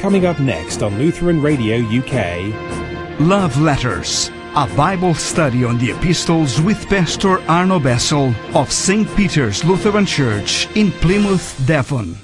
Coming up next on Lutheran Radio UK. Love Letters, a Bible study on the epistles with Pastor Arno Bessel of St. Peter's Lutheran Church in Plymouth, Devon.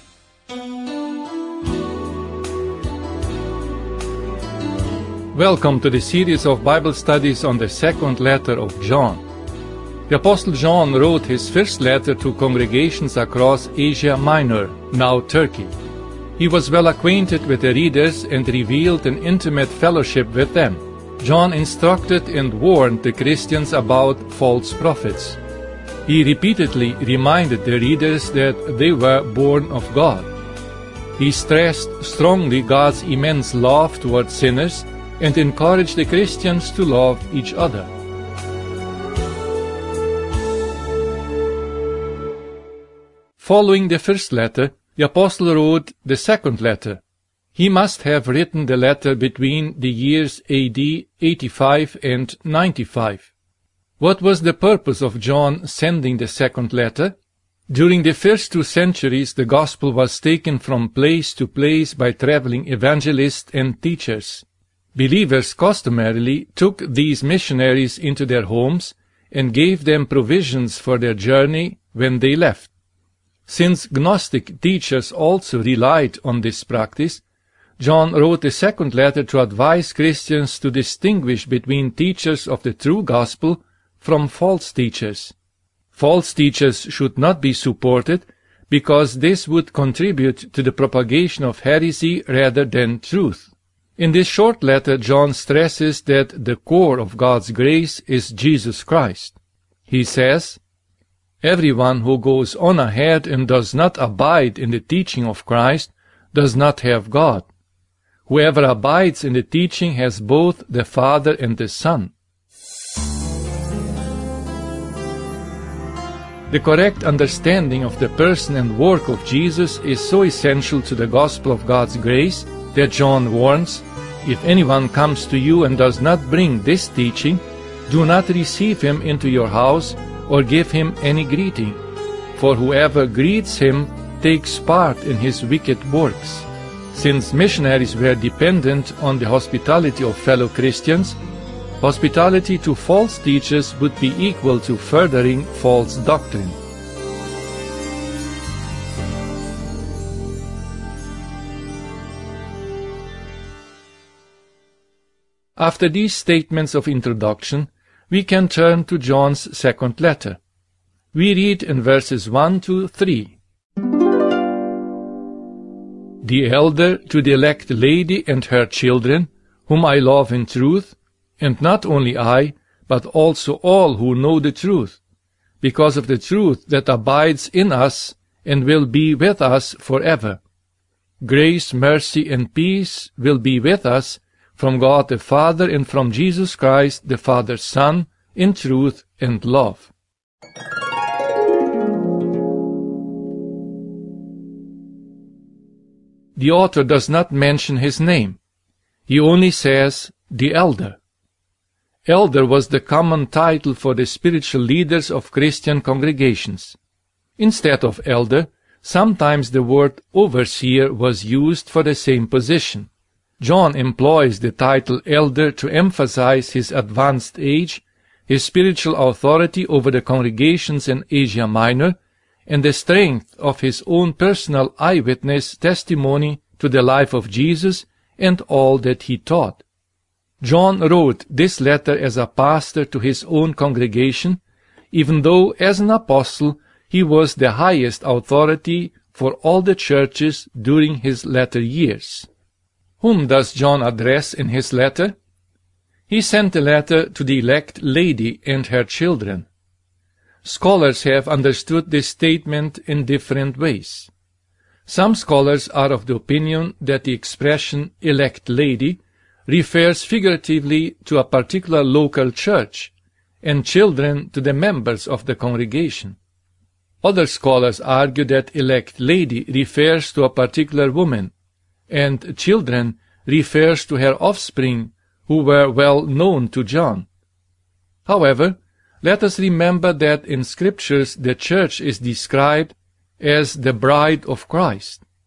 Welcome to the series of Bible studies on the second letter of John. The Apostle John wrote his first letter to congregations across Asia Minor, now Turkey. He was well acquainted with the readers and revealed an intimate fellowship with them. John instructed and warned the Christians about false prophets. He repeatedly reminded the readers that they were born of God. He stressed strongly God's immense love toward sinners and encouraged the Christians to love each other. Following the first letter, the Apostle wrote the second letter. He must have written the letter between the years AD 85 and 95. What was the purpose of John sending the second letter? During the first 2 centuries, the gospel was taken from place to place by traveling evangelists and teachers. Believers customarily took these missionaries into their homes and gave them provisions for their journey when they left. Since Gnostic teachers also relied on this practice, John wrote a second letter to advise Christians to distinguish between teachers of the true gospel from false teachers. False teachers should not be supported because this would contribute to the propagation of heresy rather than truth. In this short letter, John stresses that the core of God's grace is Jesus Christ. He says, "Everyone who goes on ahead and does not abide in the teaching of Christ does not have God. Whoever abides in the teaching has both the Father and the Son." The correct understanding of the person and work of Jesus is so essential to the gospel of God's grace that John warns, "If anyone comes to you and does not bring this teaching, do not receive him into your house or give him any greeting, for whoever greets him takes part in his wicked works." Since missionaries were dependent on the hospitality of fellow Christians, hospitality to false teachers would be equal to furthering false doctrine. After these statements of introduction, we can turn to John's second letter. We read in verses 1 to 3. "The elder to the elect lady and her children, whom I love in truth, and not only I, but also all who know the truth, because of the truth that abides in us and will be with us forever. Grace, mercy, and peace will be with us from God the Father and from Jesus Christ, the Father's Son, in truth and love." The author does not mention his name. He only says, "the elder." Elder was the common title for the spiritual leaders of Christian congregations. Instead of elder, sometimes the word overseer was used for the same position. John employs the title elder to emphasize his advanced age, his spiritual authority over the congregations in Asia Minor, and the strength of his own personal eyewitness testimony to the life of Jesus and all that he taught. John wrote this letter as a pastor to his own congregation, even though as an apostle he was the highest authority for all the churches during his latter years. Whom does John address in his letter? He sent a letter to the elect lady and her children. Scholars have understood this statement in different ways. Some scholars are of the opinion that the expression elect lady refers figuratively to a particular local church, and children to the members of the congregation. Other scholars argue that elect lady refers to a particular woman, and children refers to her offspring who were well known to John. However, let us remember that in Scriptures the church is described as the bride of Christ.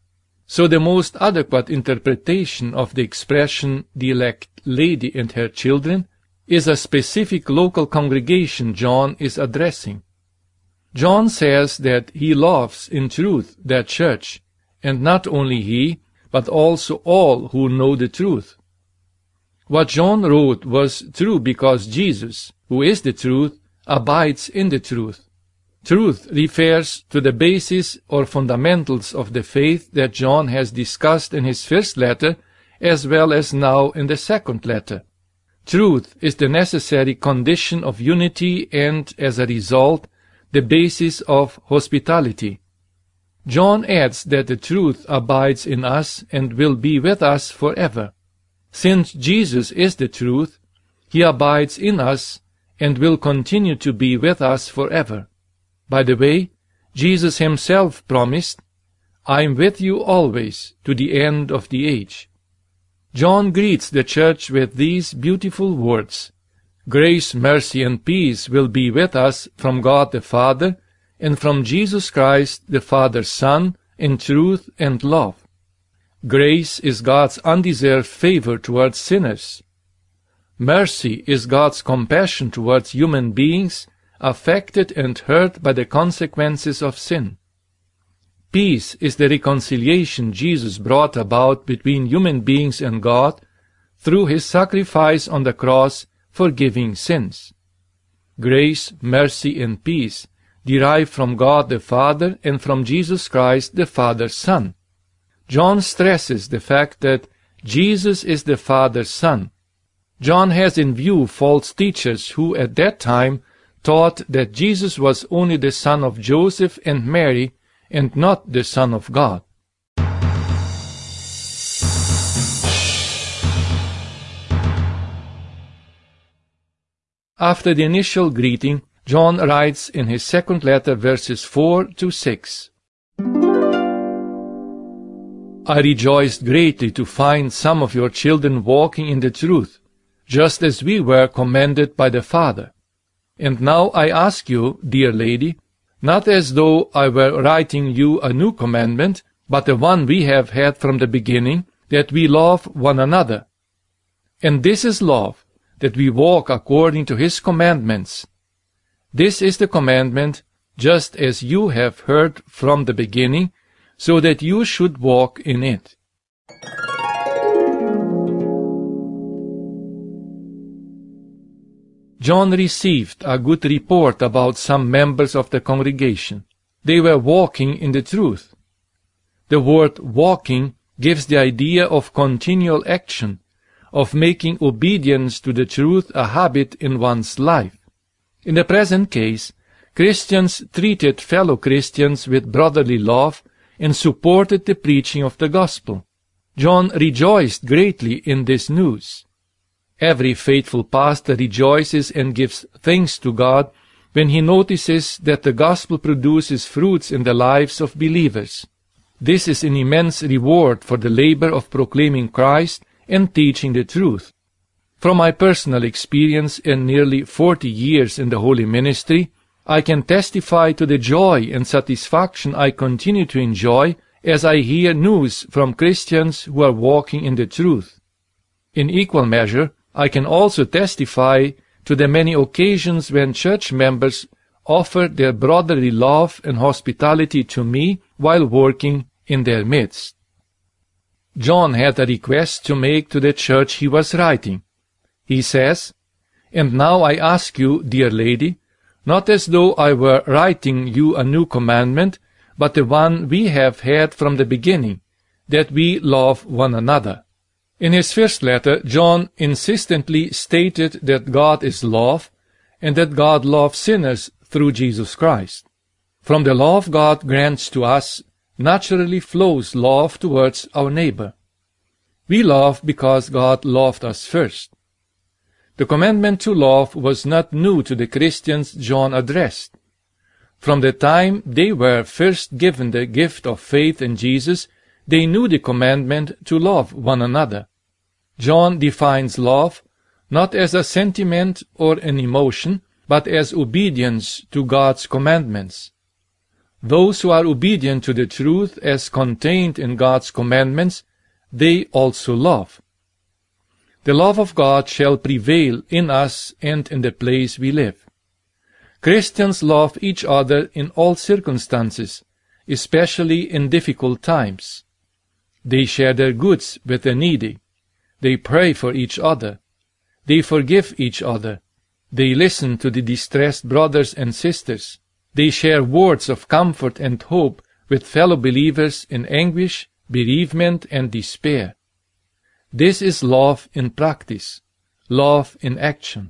So the most adequate interpretation of the expression the elect lady and her children is a specific local congregation John is addressing. John says that he loves in truth that church, and not only he, but also all who know the truth. What John wrote was true because Jesus, who is the truth, abides in the truth. Truth refers to the basis or fundamentals of the faith that John has discussed in his first letter as well as now in the second letter. Truth is the necessary condition of unity and, as a result, the basis of hospitality. John adds that the truth abides in us and will be with us forever. Since Jesus is the truth, he abides in us and will continue to be with us forever. By the way, Jesus himself promised, "I am with you always, to the end of the age." John greets the church with these beautiful words, "Grace, mercy, and peace will be with us from God the Father and from Jesus Christ, the Father's Son, in truth and love." Grace is God's undeserved favor towards sinners. Mercy is God's compassion towards human beings affected and hurt by the consequences of sin. Peace is the reconciliation Jesus brought about between human beings and God through his sacrifice on the cross, forgiving sins. Grace, mercy, and peace derive from God the Father and from Jesus Christ, the Father's Son. John stresses the fact that Jesus is the Father's Son. John has in view false teachers who at that time taught that Jesus was only the son of Joseph and Mary and not the Son of God. After the initial greeting, John writes in his second letter verses 4 to 6. I rejoiced greatly to find some of your children walking in the truth, just as we were commanded by the Father. And now I ask you, dear lady, not as though I were writing you a new commandment, but the one we have had from the beginning, that we love one another. And this is love, that we walk according to his commandments. This is the commandment, just as you have heard from the beginning, so that you should walk in it. John received a good report about some members of the congregation. They were walking in the truth. The word walking gives the idea of continual action, of making obedience to the truth a habit in one's life. In the present case, Christians treated fellow Christians with brotherly love and supported the preaching of the gospel. John rejoiced greatly in this news. Every faithful pastor rejoices and gives thanks to God when he notices that the gospel produces fruits in the lives of believers. This is an immense reward for the labor of proclaiming Christ and teaching the truth. From my personal experience in nearly 40 years in the holy ministry, I can testify to the joy and satisfaction I continue to enjoy as I hear news from Christians who are walking in the truth. In equal measure, I can also testify to the many occasions when church members offer their brotherly love and hospitality to me while working in their midst. John had a request to make to the church he was writing. He says, "And now I ask you, dear lady, not as though I were writing you a new commandment, but the one we have had from the beginning, that we love one another." In his first letter, John insistently stated that God is love and that God loves sinners through Jesus Christ. From the love God grants to us naturally flows love towards our neighbor. We love because God loved us first. The commandment to love was not new to the Christians John addressed. From the time they were first given the gift of faith in Jesus, they knew the commandment to love one another. John defines love not as a sentiment or an emotion, but as obedience to God's commandments. Those who are obedient to the truth as contained in God's commandments, they also love. The love of God shall prevail in us and in the place we live. Christians love each other in all circumstances, especially in difficult times. They share their goods with the needy. They pray for each other. They forgive each other. They listen to the distressed brothers and sisters. They share words of comfort and hope with fellow believers in anguish, bereavement, and despair. This is love in practice, love in action.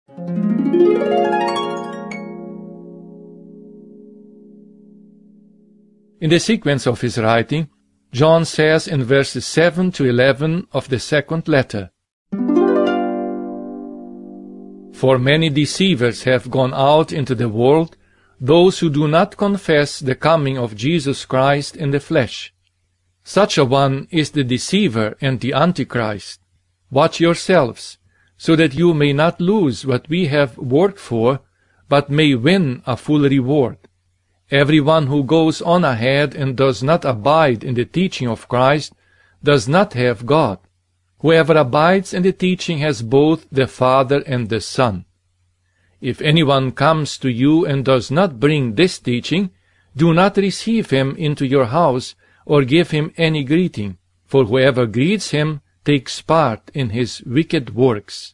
In the sequence of his writing, John says in verses 7 to 11 of the second letter, "For many deceivers have gone out into the world, those who do not confess the coming of Jesus Christ in the flesh. Such a one is the deceiver and the Antichrist. Watch yourselves, so that you may not lose what we have worked for, but may win a full reward. Everyone who goes on ahead and does not abide in the teaching of Christ does not have God. Whoever abides in the teaching has both the Father and the Son. If anyone comes to you and does not bring this teaching, do not receive him into your house or give him any greeting, for whoever greets him takes part in his wicked works."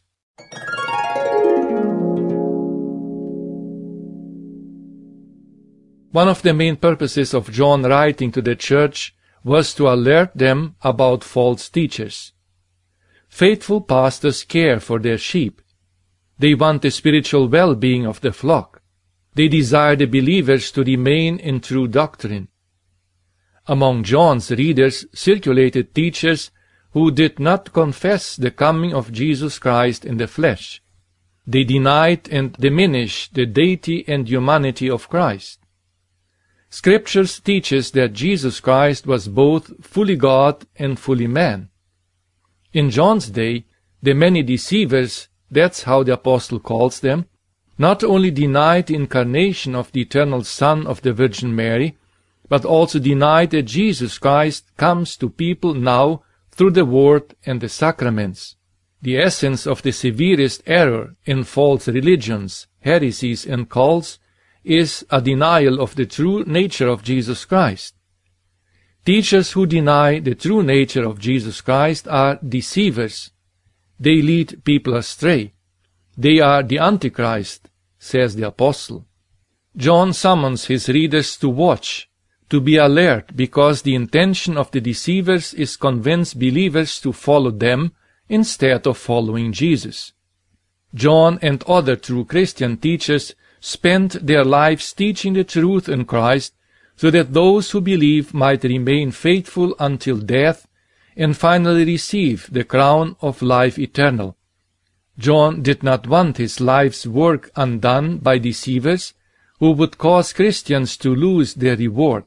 One of the main purposes of John writing to the church was to alert them about false teachers. Faithful pastors care for their sheep. They want the spiritual well-being of the flock. They desire the believers to remain in true doctrine. Among John's readers circulated teachers who did not confess the coming of Jesus Christ in the flesh. They denied and diminished the deity and humanity of Christ. Scriptures teaches that Jesus Christ was both fully God and fully man. In John's day, the many deceivers, that's how the apostle calls them, not only denied the incarnation of the eternal Son of the Virgin Mary, but also denied that Jesus Christ comes to people now through the Word and the sacraments. The essence of the severest error in false religions, heresies, and cults is a denial of the true nature of Jesus Christ. Teachers who deny the true nature of Jesus Christ are deceivers. They lead people astray. They are the Antichrist, says the apostle. John summons his readers to watch, to be alert, because the intention of the deceivers is convince believers to follow them instead of following Jesus. John and other true Christian teachers spent their lives teaching the truth in Christ, so that those who believe might remain faithful until death and finally receive the crown of life eternal. John did not want his life's work undone by deceivers who would cause Christians to lose their reward.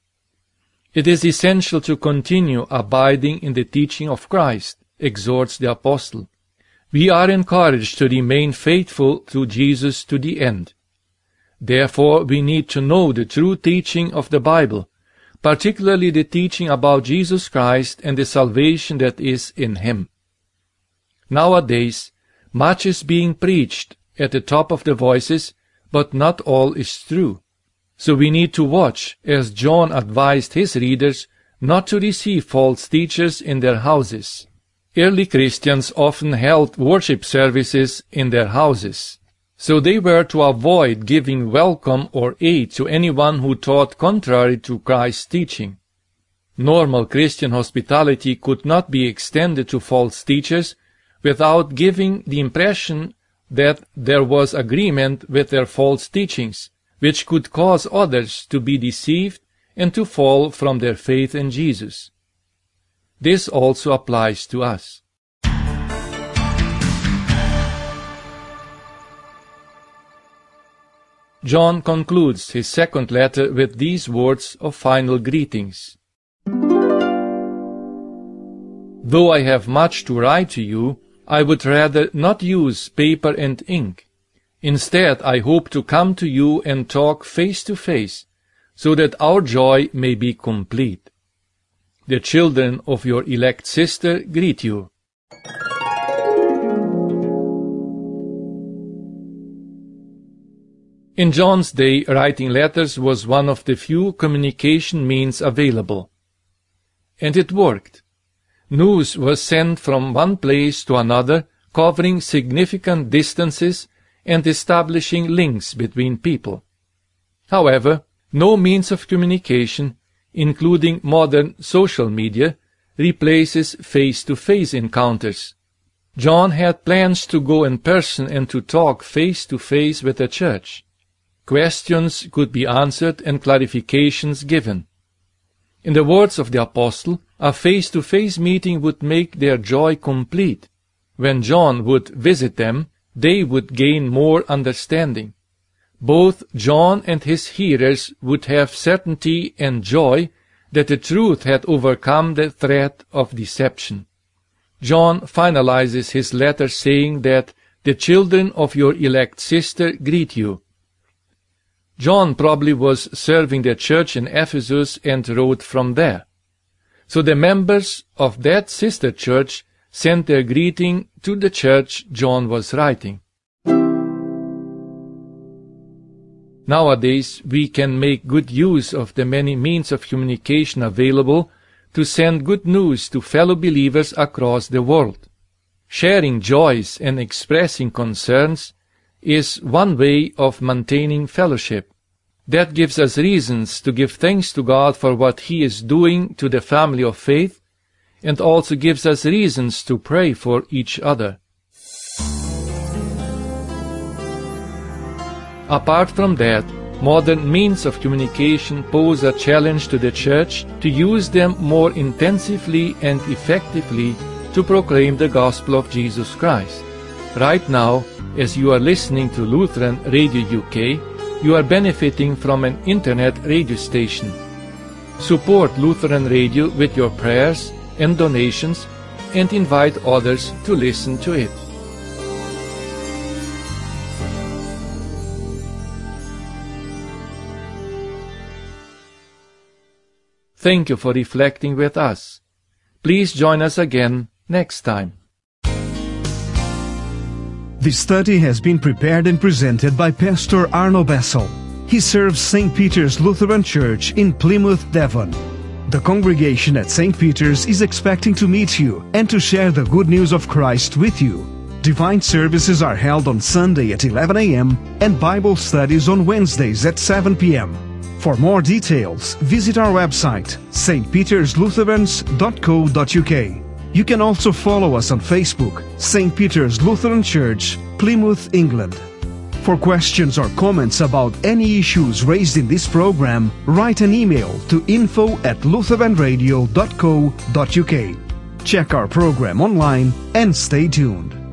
It is essential to continue abiding in the teaching of Christ, exhorts the apostle. We are encouraged to remain faithful to Jesus to the end. Therefore, we need to know the true teaching of the Bible, particularly the teaching about Jesus Christ and the salvation that is in Him. Nowadays, much is being preached at the top of the voices, but not all is true. So we need to watch, as John advised his readers, not to receive false teachers in their houses. Early Christians often held worship services in their houses, so they were to avoid giving welcome or aid to anyone who taught contrary to Christ's teaching. Normal Christian hospitality could not be extended to false teachers without giving the impression that there was agreement with their false teachings, which could cause others to be deceived and to fall from their faith in Jesus. This also applies to us. John concludes his second letter with these words of final greetings. Though I have much to write to you, I would rather not use paper and ink. Instead, I hope to come to you and talk face to face, so that our joy may be complete. The children of your elect sister greet you. In John's day, writing letters was one of the few communication means available. And it worked. News was sent from one place to another, covering significant distances and establishing links between people. However, no means of communication, including modern social media, replaces face-to-face encounters. John had plans to go in person and to talk face-to-face with the church. Questions could be answered and clarifications given. In the words of the apostle, a face-to-face meeting would make their joy complete. When John would visit them, they would gain more understanding. Both John and his hearers would have certainty and joy that the truth had overcome the threat of deception. John finalizes his letter saying that the children of your elect sister greet you. John probably was serving the church in Ephesus and wrote from there. So the members of that sister church sent their greeting to the church John was writing. Nowadays, we can make good use of the many means of communication available to send good news to fellow believers across the world. Sharing joys and expressing concerns is one way of maintaining fellowship. That gives us reasons to give thanks to God for what He is doing to the family of faith, and also gives us reasons to pray for each other. Apart from that, modern means of communication pose a challenge to the Church to use them more intensively and effectively to proclaim the gospel of Jesus Christ. Right now, as you are listening to Lutheran Radio UK, you are benefiting from an internet radio station. Support Lutheran Radio with your prayers and donations and invite others to listen to it. Thank you for reflecting with us. Please join us again next time. This study has been prepared and presented by Pastor Arno Bessel. He serves St. Peter's Lutheran Church in Plymouth, Devon. The congregation at St. Peter's is expecting to meet you and to share the good news of Christ with you. Divine services are held on Sunday at 11 a.m. and Bible studies on Wednesdays at 7 p.m. For more details, visit our website, stpeterslutherans.co.uk. You can also follow us on Facebook, St. Peter's Lutheran Church, Plymouth, England. For questions or comments about any issues raised in this program, write an email to info@lutheranradio.co.uk. Check our program online and stay tuned.